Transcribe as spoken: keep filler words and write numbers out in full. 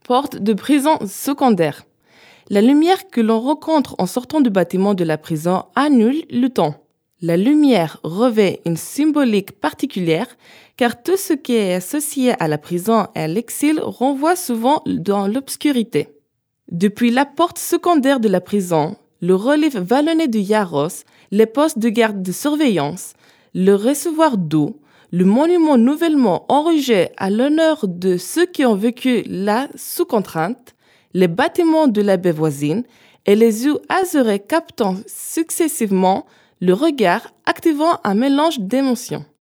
porte de prison secondaire. La lumière que l'on rencontre en sortant du bâtiment de la prison annule le temps. La lumière revêt une symbolique particulière car tout ce qui est associé à la prison et à l'exil renvoie souvent dans l'obscurité. Depuis la porte secondaire de la prison, le relief vallonné du Yaros, les postes de garde de surveillance, le réservoir d'eau, le monument nouvellement enrugé à l'honneur de ceux qui ont vécu là sous contrainte, les bâtiments de la baie voisine et les yeux azurés captant successivement le regard, activant un mélange d'émotions.